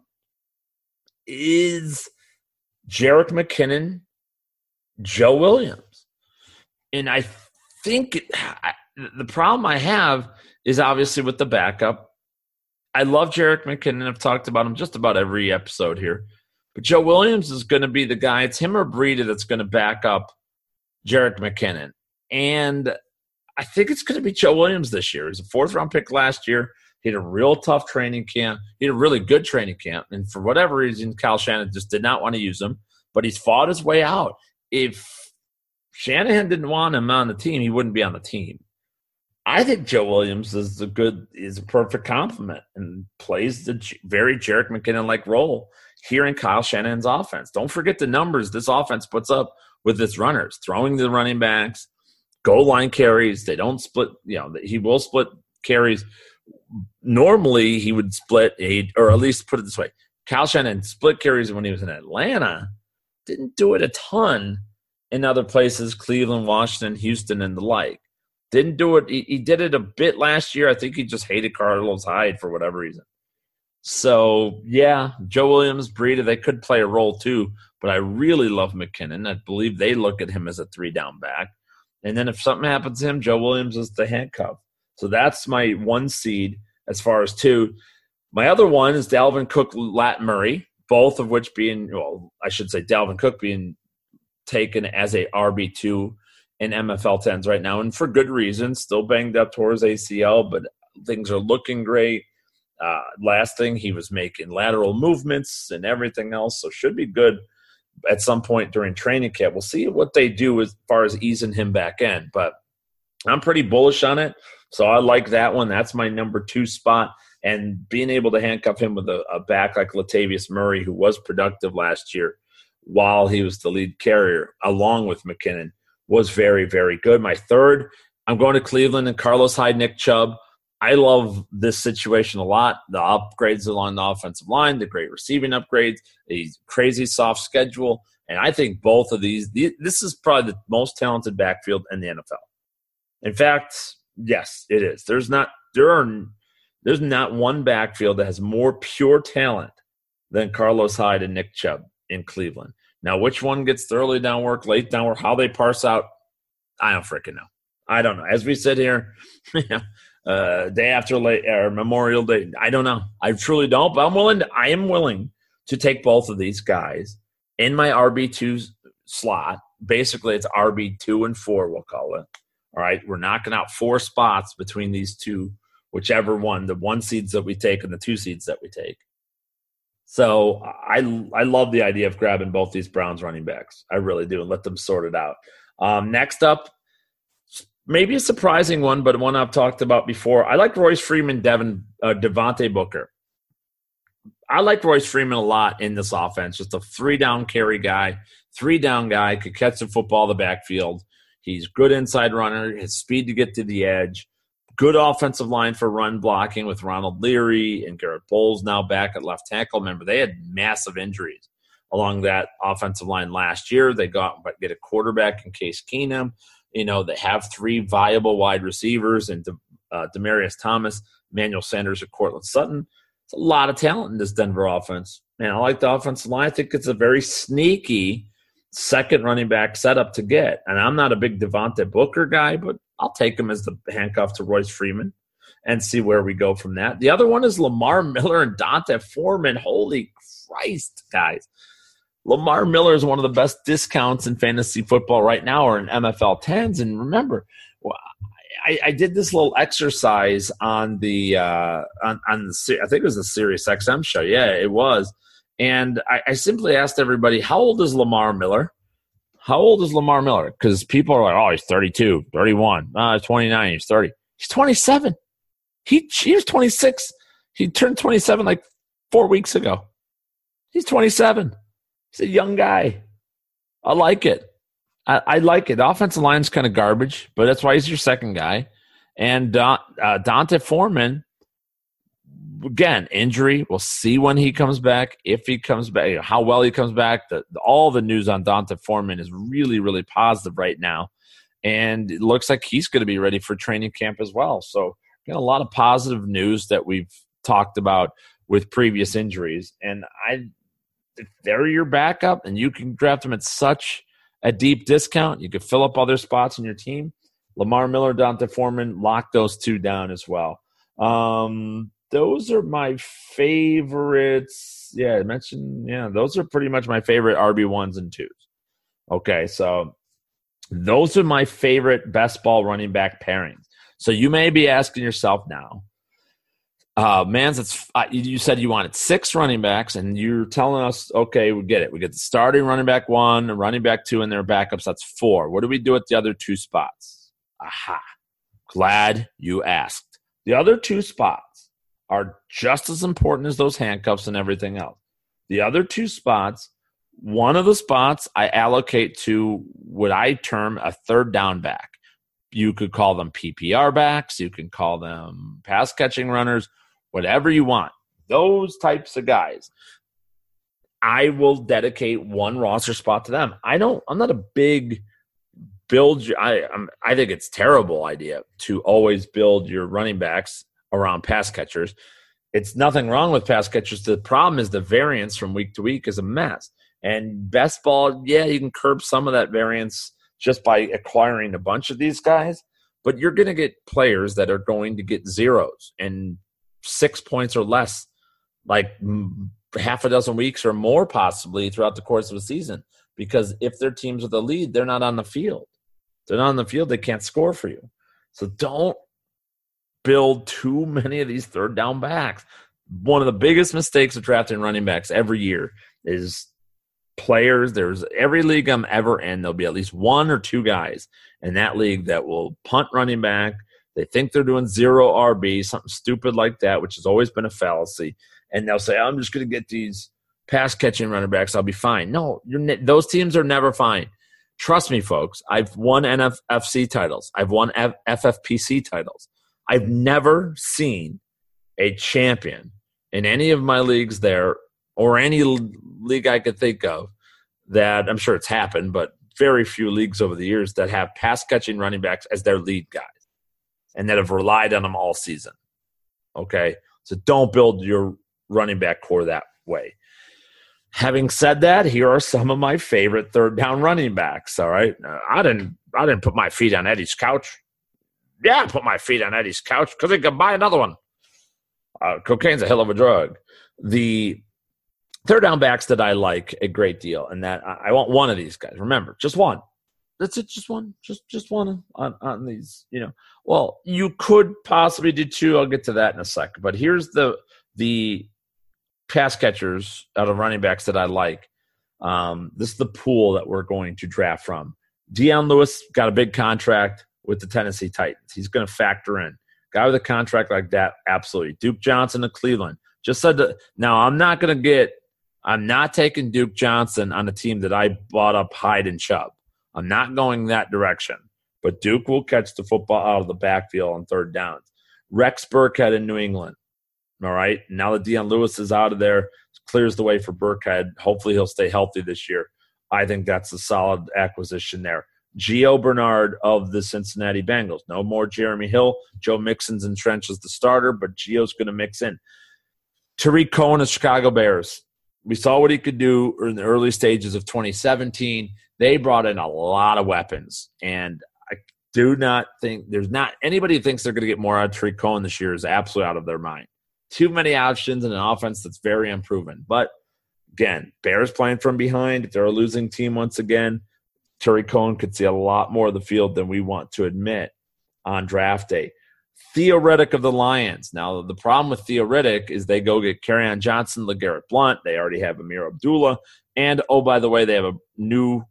is Jerick McKinnon, Joe Williams. And I think it, I, the problem I have is obviously with the backup. I love Jerick McKinnon. I've talked about him just about every episode here. But Joe Williams is going to be the guy. It's him or Breida that's going to back up Jerick McKinnon. And I think it's going to be Joe Williams this year. He was a fourth-round pick last year. He had a real tough training camp. He had a really good training camp. And for whatever reason, Kyle Shanahan just did not want to use him. But he's fought his way out. If Shanahan didn't want him on the team, he wouldn't be on the team. I think Joe Williams is a good, is a perfect complement and plays the very Jerick McKinnon-like role here in Kyle Shanahan's offense. Don't forget the numbers this offense puts up with its runners, throwing the running backs, goal line carries. They don't split, you know, he will split carries. Normally he would split eight, or at least put it this way. Kyle Shanahan split carries when he was in Atlanta. Didn't do it a ton in other places, Cleveland, Washington, Houston, and the like. Didn't do it. He, he did it a bit last year. I think he just hated Carlos Hyde for whatever reason. So, yeah, Joe Williams, Breida, they could play a role too, but I really love McKinnon. I believe they look at him as a three-down back. And then if something happens to him, Joe Williams is the handcuff. So that's my one seed as far as two. My other one is Dalvin Cook, Lat Murray, both of which being, well, I should say Dalvin Cook being taken as a R B two in M F L tens right now, and for good reason. Still banged up towards A C L, but things are looking great. Uh, last thing, he was making lateral movements and everything else, so should be good at some point during training camp. We'll see what they do as far as easing him back in, but I'm pretty bullish on it, so I like that one. That's my number two spot, and being able to handcuff him with a, a back like Latavius Murray, who was productive last year while he was the lead carrier, along with McKinnon, was very, very good. My third, I'm going to Cleveland and Carlos Hyde, Nick Chubb. I love this situation a lot. The upgrades along the offensive line, the great receiving upgrades, a crazy soft schedule. And I think both of these, this is probably the most talented backfield in the N F L. In fact, yes, it is. There's not, there are, there's not one backfield that has more pure talent than Carlos Hyde and Nick Chubb in Cleveland. Now, which one gets the early down work, late down work, how they parse out, I don't freaking know. I don't know. As we sit here, uh, day after late or Memorial Day, I don't know. I truly don't. But I'm willing. To, I am willing to take both of these guys in my R B two slot. Basically, it's R B two and four. We'll call it. All right, we're knocking out four spots between these two, whichever one, the one seeds that we take and the two seeds that we take. So I I love the idea of grabbing both these Browns running backs. I really do, and let them sort it out. Um, next up, maybe a surprising one, but one I've talked about before. I like Royce Freeman, Devin, uh, Devontae Booker. I like Royce Freeman a lot in this offense. Just a three-down carry guy, three-down guy, could catch the football in the backfield. He's good inside runner, his speed to get to the edge. Good offensive line for run blocking with Ronald Leary and Garrett Bowles now back at left tackle. Remember, they had massive injuries along that offensive line last year. They got but get a quarterback in Case Keenum. You know, they have three viable wide receivers and uh, Demaryius Thomas, Emmanuel Sanders, or Cortland Sutton. It's a lot of talent in this Denver offense. Man, I like the offensive line. I think it's a very sneaky second running back setup to get. And I'm not a big Devontae Booker guy, but I'll take him as the handcuff to Royce Freeman and see where we go from that. The other one is Lamar Miller and D'Onta Foreman. Holy Christ, guys. Lamar Miller is one of the best discounts in fantasy football right now, or in M F L tens. And remember, I, I did this little exercise on the uh, on, on the I think it was the Sirius X M show. Yeah, it was. And I, I simply asked everybody, how old is Lamar Miller? How old is Lamar Miller? Because people are like, oh, he's thirty-two, thirty-one, uh, he's twenty-nine, he's thirty. He's twenty-seven. He, he was twenty-six. He turned twenty-seven like four weeks ago. He's twenty-seven. He's a young guy. I like it. I, I like it. The offensive line's kind of garbage, but that's why he's your second guy. And uh, uh, D'Onta Foreman, again, injury. We'll see when he comes back, if he comes back, you know, how well he comes back. The, the, all the news on D'Onta Foreman is really, really positive right now. And it looks like he's going to be ready for training camp as well. So got a lot of positive news that we've talked about with previous injuries. And I, if they're your backup and you can draft them at such a deep discount, you could fill up other spots in your team. Lamar Miller, D'Onta Foreman, lock those two down as well. Um, those are my favorites. Yeah, I mentioned, yeah, those are pretty much my favorite R B ones and twos. Okay, so those are my favorite best ball running back pairings. So you may be asking yourself now, uh, Mans, it's, uh, you said you wanted six running backs, and you're telling us, okay, we get it. We get the starting running back one, running back two, and their backups. That's four. What do we do with the other two spots? Aha. Glad you asked. The other two spots are just as important as those handcuffs and everything else. The other two spots, one of the spots I allocate to what I term a third down back. You could call them P P R backs. You can call them pass-catching runners, whatever you want. Those types of guys, I will dedicate one roster spot to them. I don't. I'm not a big build. I I'm, I think it's a terrible idea to always build your running backs around pass catchers. It's nothing wrong with pass catchers. The problem is the variance from week to week is a mess. And best ball, yeah, you can curb some of that variance just by acquiring a bunch of these guys, but you're going to get players that are going to get zeros and six points or less, like half a dozen weeks or more possibly throughout the course of a season, because if their teams with the lead, they're not on the field. They're not on the field, they can't score for you. So don't build too many of these third down backs. One of the biggest mistakes of drafting running backs every year is players. There's every league I'm ever in, there'll be at least one or two guys in that league that will punt running back. They think they're doing zero R B, something stupid like that, which has always been a fallacy. And they'll say, I'm just going to get these pass-catching running backs. I'll be fine. No, you're ne- those teams are never fine. Trust me, folks. I've won N F F C titles. I've won F- FFPC titles. I've never seen a champion in any of my leagues there, or any league I could think of, that I'm sure it's happened, but very few leagues over the years that have pass-catching running backs as their lead guys and that have relied on them all season. Okay? So don't build your running back core that way. Having said that, here are some of my favorite third down running backs, all right? Uh, I didn't I didn't put my feet on Eddie's couch. Yeah, I put my feet on Eddie's couch because he could buy another one. Uh, cocaine's a hell of a drug. The third down backs that I like a great deal, and that I, I want one of these guys. Remember, just one. That's it, just one. Just just one on, on these, you know. Well, you could possibly do two. I'll get to that in a second. But here's the the pass catchers out of running backs that I like. Um, this is the pool that we're going to draft from. Deion Lewis got a big contract with the Tennessee Titans. He's going to factor in. Guy with a contract like that, absolutely. Duke Johnson of Cleveland. Just said that. Now, I'm not going to get – I'm not taking Duke Johnson on a team that I bought up Hyde and Chubb. I'm not going that direction. But Duke will catch the football out of the backfield on third downs. Rex Burkhead in New England. All right? Now that Deion Lewis is out of there, clears the way for Burkhead. Hopefully he'll stay healthy this year. I think that's a solid acquisition there. Gio Bernard of the Cincinnati Bengals. No more Jeremy Hill. Joe Mixon's entrenched as the starter, but Gio's going to mix in. Tariq Cohen of Chicago Bears. We saw what he could do in the early stages of twenty seventeen. They brought in a lot of weapons, and I do not think there's not anybody who thinks they're going to get more out of Tariq Cohen this year is absolutely out of their mind. Too many options in an offense that's very unproven. But, again, Bears playing from behind. If they're a losing team once again, Tariq Cohen could see a lot more of the field than we want to admit on draft day. Theo Riddick of the Lions. Now, the problem with Theo Riddick is they go get Kerryon Johnson, LeGarrette Blount. They already have Amir Abdullah. And, oh, by the way, they have a new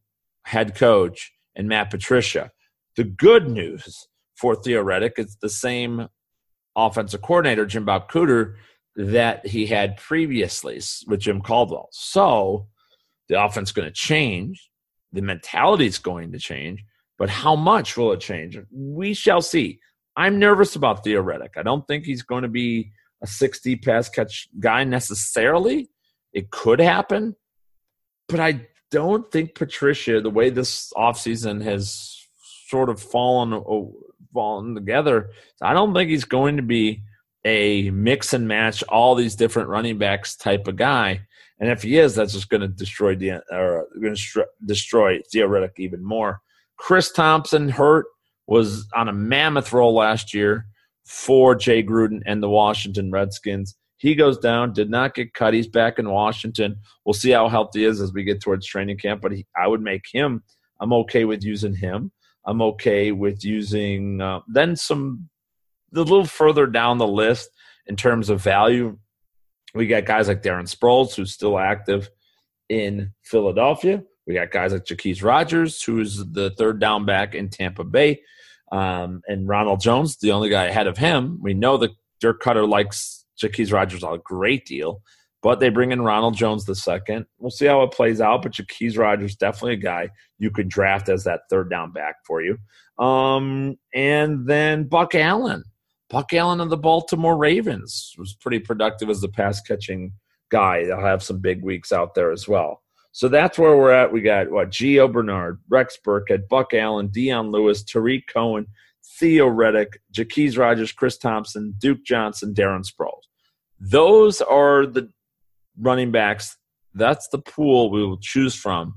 head coach and Matt Patricia. The good news for Theo Riddick is the same offensive coordinator, Jim Bob Cooter, that he had previously with Jim Caldwell. So the offense is going to change. The mentality is going to change. But how much will it change? We shall see. I'm nervous about Theo Riddick. I don't think he's going to be a sixty pass catch guy necessarily. It could happen. But I don't think Patricia, the way this offseason has sort of fallen, fallen together, I don't think he's going to be a mix and match all these different running backs type of guy. And if he is, that's just going to destroy the or going to destroy Theo Riddick even more. Chris Thompson hurt, was on a mammoth roll last year for Jay Gruden and the Washington Redskins. He goes down, did not get cut. He's back in Washington. We'll see how healthy he is as we get towards training camp, but he, I would make him. I'm okay with using him. I'm okay with using uh, then some a little further down the list in terms of value. We got guys like Darren Sproles, who's still active in Philadelphia. We got guys like Jacquizz Rodgers, who's the third down back in Tampa Bay. Um, and Ronald Jones, the only guy ahead of him. We know that Dirk Cutter likes Jacquizz Rodgers a great deal, but they bring in Ronald Jones the second. We'll see how it plays out, but Jacquizz Rodgers, definitely a guy you could draft as that third down back for you. Um, and then Buck Allen. Buck Allen of the Baltimore Ravens was pretty productive as the pass-catching guy. They'll have some big weeks out there as well. So that's where we're at. We got, what, Gio Bernard, Rex Burkhead, Buck Allen, Dion Lewis, Tariq Cohen, Theo Riddick, Jacquizz Rodgers, Chris Thompson, Duke Johnson, Darren Sproles. Those are the running backs. That's the pool we will choose from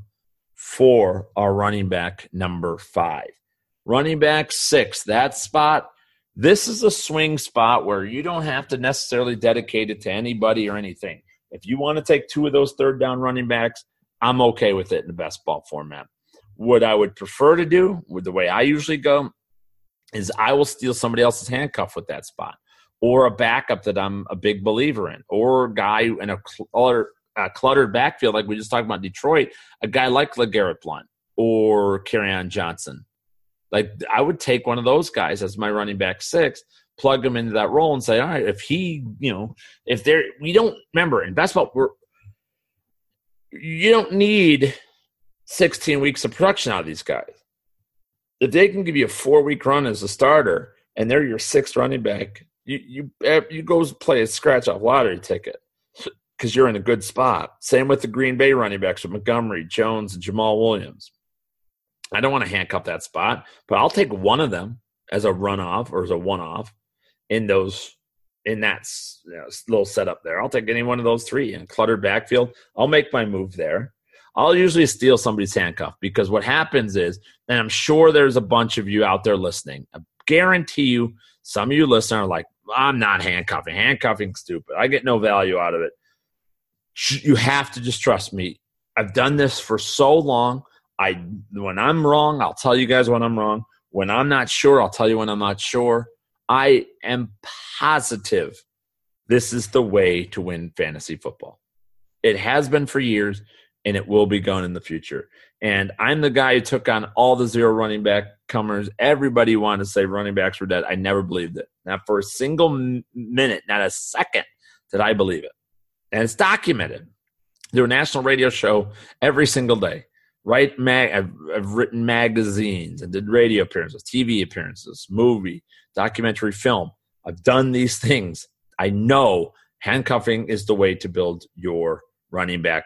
for our running back number five. Running back six, that spot, this is a swing spot where you don't have to necessarily dedicate it to anybody or anything. If you want to take two of those third down running backs, I'm okay with it in the best ball format. What I would prefer to do, with the way I usually go, is I will steal somebody else's handcuff with that spot, or a backup that I'm a big believer in, or a guy in a cluttered, a cluttered backfield like we just talked about Detroit, a guy like LeGarrette Blount or Kerryon Johnson. Like, I would take one of those guys as my running back six, plug him into that role and say, all right, if he, you know, if they're, we don't, remember, in best ball, we're, you don't need sixteen weeks of production out of these guys. If they can give you a four-week run as a starter and they're your sixth running back, you you you go play a scratch-off lottery ticket because you're in a good spot. Same with the Green Bay running backs with Montgomery, Jones, and Jamal Williams. I don't want to handcuff that spot, but I'll take one of them as a runoff or as a one-off in those in that you know, little setup there. I'll take any one of those three in cluttered backfield. I'll make my move there. I'll usually steal somebody's handcuff because what happens is, and I'm sure there's a bunch of you out there listening, I guarantee you some of you listeners are like, I'm not handcuffing. Handcuffing's stupid. I get no value out of it. You have to just trust me. I've done this for so long. I when I'm wrong, I'll tell you guys when I'm wrong. When I'm not sure, I'll tell you when I'm not sure. I am positive this is the way to win fantasy football. It has been for years, and it will be gone in the future. And I'm the guy who took on all the zero running back comers. Everybody wanted to say running backs were dead. I never believed it. Not for a single minute, not a second did I believe it. And it's documented. Do a national radio show every single day. Right? Mag- I've, I've written magazines and did radio appearances, T V appearances, movie, documentary film. I've done these things. I know handcuffing is the way to build your running back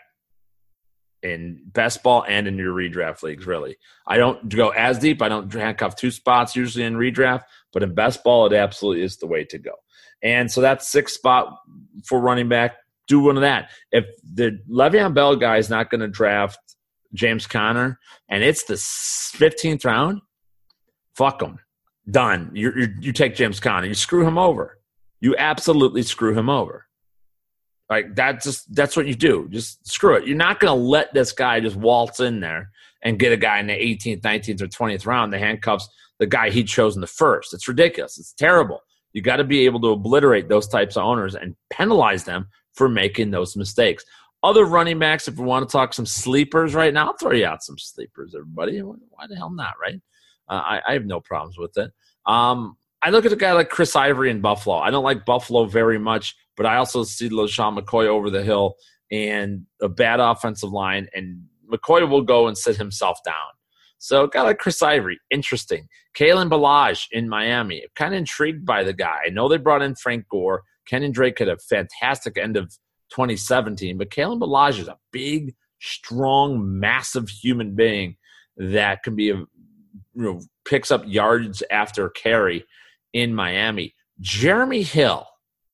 in best ball and in your redraft leagues, really. I don't go as deep. I don't handcuff two spots usually in redraft, but in best ball, it absolutely is the way to go. And so that's sixth spot for running back. Do one of that. If the Le'Veon Bell guy is not going to draft James Conner and it's the fifteenth round, fuck him. Done. You you you take James Conner. You screw him over. You absolutely screw him over. Like that's just that's what you do. Just screw it. You're not going to let this guy just waltz in there and get a guy in the eighteenth, nineteenth, or twentieth round that handcuffs the guy he chose in the first. It's ridiculous. It's terrible. You got to be able to obliterate those types of owners and penalize them for making those mistakes. Other running backs, if we want to talk some sleepers right now, I'll throw you out some sleepers, everybody. Why the hell not, right? Uh, I, I have no problems with it. Um, I look at a guy like Chris Ivory in Buffalo. I don't like Buffalo very much, but I also see LeSean McCoy over the hill and a bad offensive line, and McCoy will go and sit himself down. So a guy like Chris Ivory, interesting. Kalen Ballage in Miami, kind of intrigued by the guy. I know they brought in Frank Gore. Kenyon Drake had a fantastic end of twenty seventeen, but Kalen Ballage is a big, strong, massive human being that can be a, you know, picks up yards after carry in Miami. Jeremy Hill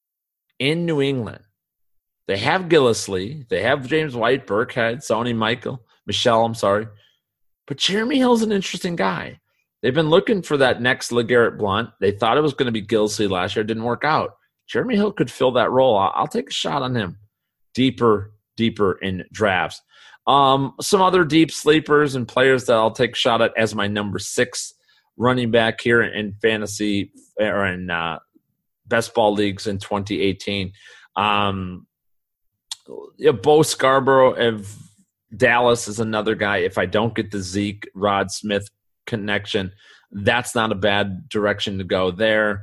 in New England. They have Gillislee. They have James White, Burkhead, Sony Michael, Michelle, I'm sorry. But Jeremy Hill's an interesting guy. They've been looking for that next LeGarrette Blount. They thought it was going to be Gillislee last year. It didn't work out. Jeremy Hill could fill that role. I'll, I'll take a shot on him. Deeper, deeper in drafts. Um, some other deep sleepers and players that I'll take a shot at as my number six running back here in fantasy or in uh, best ball leagues in twenty eighteen. Um, yeah, Bo Scarborough of Dallas is another guy. If I don't get the Zeke Rod Smith connection, that's not a bad direction to go there.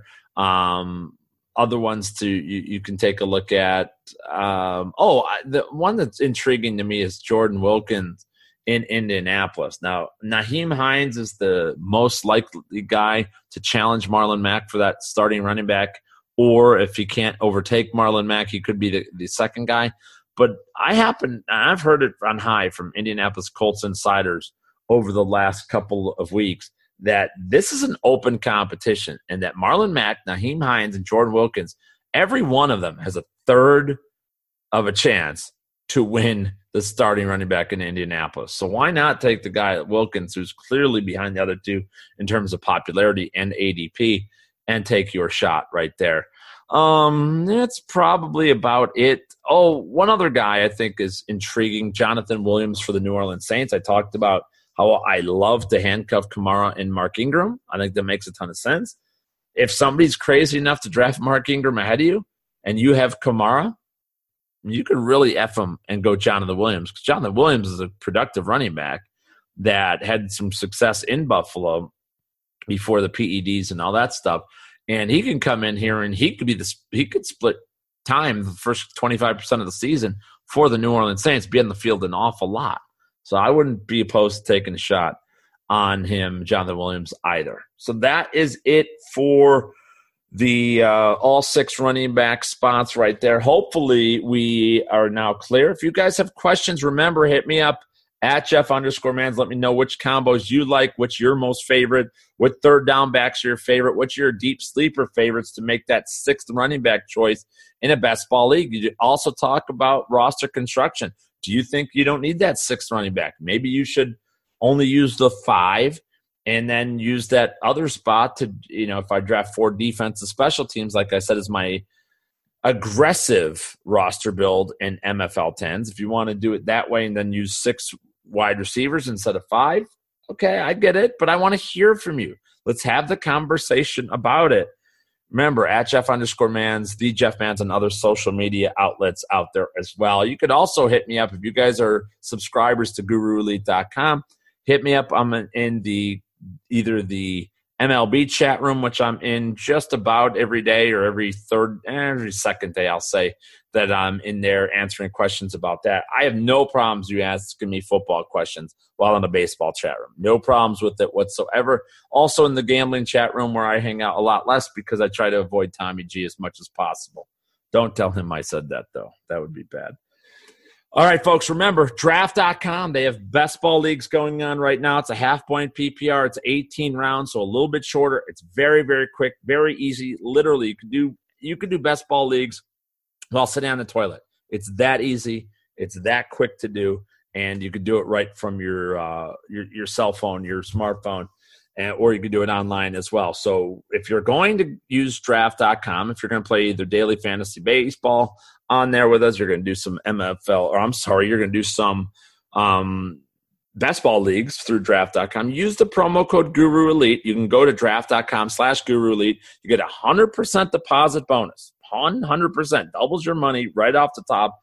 Um, other ones to you, you can take a look at. Um, oh, I, the one that's intriguing to me is Jordan Wilkins in Indianapolis. Now, Nyheim Hines is the most likely guy to challenge Marlon Mack for that starting running back, or if he can't overtake Marlon Mack, he could be the, the second guy. But I happen, I've heard it on high from Indianapolis Colts insiders over the last couple of weeks that this is an open competition and that Marlon Mack, Nyheim Hines, and Jordan Wilkins, every one of them has a third of a chance to win the starting running back in Indianapolis. So why not take the guy at Wilkins, who's clearly behind the other two in terms of popularity and A D P, and take your shot right there. Um, that's probably about it. Oh, one other guy I think is intriguing, Jonathan Williams for the New Orleans Saints. I talked about how I love to handcuff Kamara and Mark Ingram. I think that makes a ton of sense. If somebody's crazy enough to draft Mark Ingram ahead of you and you have Kamara, you could really F him and go Jonathan Williams, because Jonathan Williams is a productive running back that had some success in Buffalo before the P E Ds and all that stuff. And he can come in here and he could be the he could split time the first twenty-five percent of the season for the New Orleans Saints, be in the field an awful lot. So I wouldn't be opposed to taking a shot on him, Jonathan Williams, either. So that is it for the uh, all six running back spots right there. Hopefully we are now clear. If you guys have questions, remember, hit me up at Jeff underscore Mans. Let me know which combos you like, what's your most favorite, what third down backs are your favorite, what's your deep sleeper favorites to make that sixth running back choice in a best ball league. You also talk about roster construction. Do you think you don't need that sixth running back? Maybe you should only use the five and then use that other spot to, you know, if I draft four defensive special teams, like I said, is my aggressive roster build in M F L tens. If you want to do it that way and then use six wide receivers instead of five, okay, I get it, but I want to hear from you. Let's have the conversation about it. Remember, at Jeff underscore Mans, the Jeff Mans, and other social media outlets out there as well. You could also hit me up if you guys are subscribers to Guru Elite dot com. Hit me up. I'm in the either the M L B chat room, which I'm in just about every day or every third, every second day, I'll say, that I'm in there answering questions about that. I have no problems you asking me football questions while in the baseball chat room. No problems with it whatsoever. Also in the gambling chat room, where I hang out a lot less because I try to avoid Tommy G as much as possible. Don't tell him I said that, though. That would be bad. All right, folks, remember, draft dot com, they have best ball leagues going on right now. It's a half-point P P R. It's eighteen rounds, so a little bit shorter. It's very, very quick, very easy. Literally, you could do you could do best ball leagues while sitting on the toilet. It's that easy. It's that quick to do, and you could do it right from your uh, your, your cell phone, your smartphone, and, or you could do it online as well. So if you're going to use draft dot com, if you're going to play either daily fantasy baseball on there with us, you're going to do some M F L, or I'm sorry, you're going to do some um, best ball leagues through draft dot com. Use the promo code Guru Elite. You can go to draft dot com slash Guru Elite. You get a one hundred percent deposit bonus. one hundred percent doubles your money right off the top.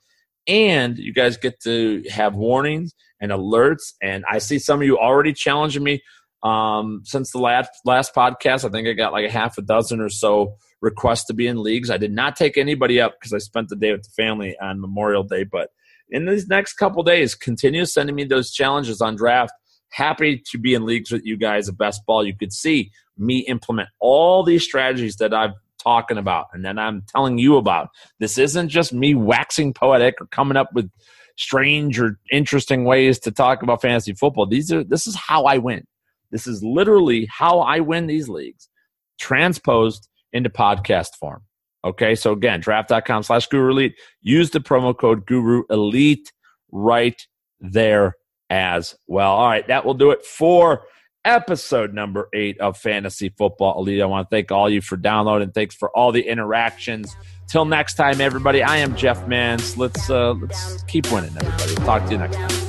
And you guys get to have warnings and alerts. And I see some of you already challenging me um, since the last, last podcast. I think I got like a half a dozen or so requests to be in leagues. I did not take anybody up because I spent the day with the family on Memorial Day. But in these next couple days, continue sending me those challenges on draft. Happy to be in leagues with you guys of best ball. You could see me implement all these strategies that I've talking about and then I'm telling you about. This isn't just me waxing poetic or coming up with strange or interesting ways to talk about fantasy football. These are this is how I win. This is literally how I win these leagues, transposed into podcast form. Okay, so again, draft.com slash Guru Elite. Use the promo code Guru Elite right there as well. All right, that will do it for episode number eight of Fantasy Football Elite. I want to thank all you for downloading. Thanks for all the interactions. Till next time, everybody, I am Jeff Mans. Let's uh, let's keep winning, everybody. Talk to you next time.